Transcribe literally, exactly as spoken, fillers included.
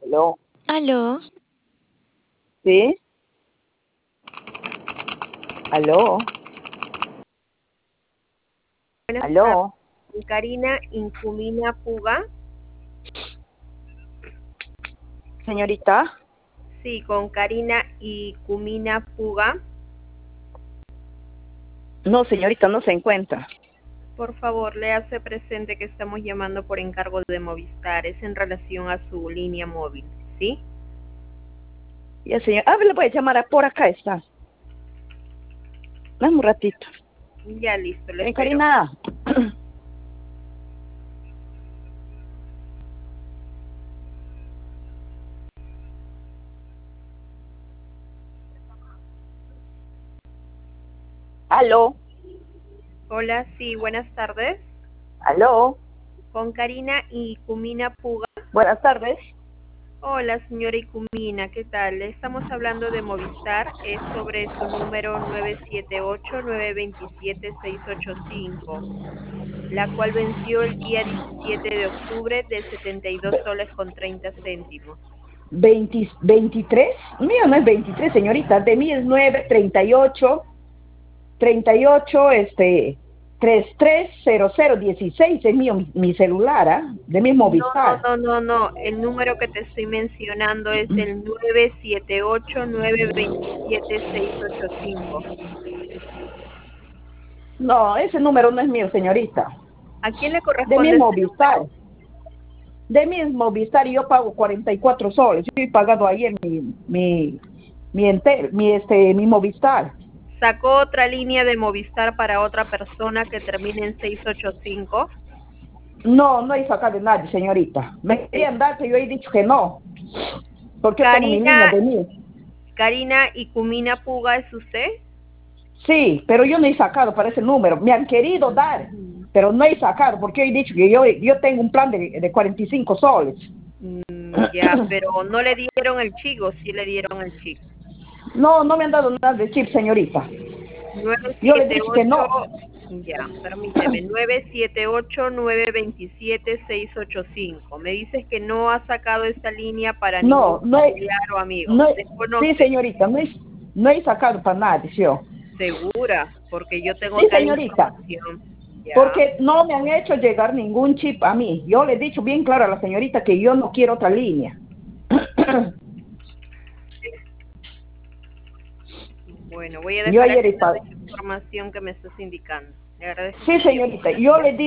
Aló, Aló, ¿sí? Aló, Buenas tardes, aló, Karina Incumina Puga. señorita. Sí, con Karina Incumina Puga. No, señorita, no se encuentra. Por favor, le hace presente que estamos llamando por encargo de Movistar. Es en relación a su línea móvil, ¿sí? Ya, señor. Ah, le voy a llamar a por acá está. Dame un ratito. Ya listo, le Ven, espero. Karina. Aló, Hola, sí, buenas tardes. aló. Con Karina Incumina Puga. Buenas tardes. Hola, señora Icumina, ¿qué tal? Le estamos hablando de Movistar. Es sobre su número nueve siete ocho, nueve dos siete, seis ocho cinco. La cual venció el día diecisiete de octubre de setenta y dos Ve- soles con treinta céntimos. veinte, veintitrés. Mío no es veintitrés, señorita. De mí es nueve treinta y ocho, treinta y ocho, este, treinta y tres cero cero dieciséis. Es mío mi, mi celular, ¿ah? De mi No, no, Movistar. no, no, no. El número que te estoy mencionando es el nueve siete ocho, nueve dos siete, seis ocho cinco. No, ese número no es mío, señorita. ¿A quién le De mi corresponde este Movistar. número? De mi Movistar y yo pago cuarenta y cuatro soles. Yo he pagado ayer mi, mi, mi, enter, mi, este, mi Movistar. ¿Sacó otra línea de Movistar para otra persona que termine en seis ocho cinco? No, no he sacado de nadie, señorita. Me Eh, querían dar, pero yo he dicho que no. Porque yo tengo mi línea Karina, de mí. Karina Icumina Puga, ¿es usted? Sí, pero yo no he sacado para ese número. Me han querido dar, pero no he sacado porque yo he dicho que yo, yo tengo un plan de, de cuarenta y cinco soles. Mm, ya, pero no le dieron el chico, sí le dieron el chico. No, no me han dado nada de chip, señorita. Yo le he dicho que nueve siete ocho, no. ya, permíteme, nueve siete ocho, nueve dos siete, seis ocho cinco. Me dices que no ha sacado esta línea para ningún No, no he, familiar o amigo. no he, sí, Desconoce, señorita, no he, no he sacado para nadie, yo. segura, porque yo tengo Sí, acá señorita, información. Ya, porque no me han hecho llegar ningún chip a mí. Yo le he dicho bien claro a la señorita que yo no quiero otra línea. bueno, voy a Yo dejar ayer he aquí pag- la información que me estás indicando. Le agradezco Sí, su tiempo. señorita, yo Gracias. le di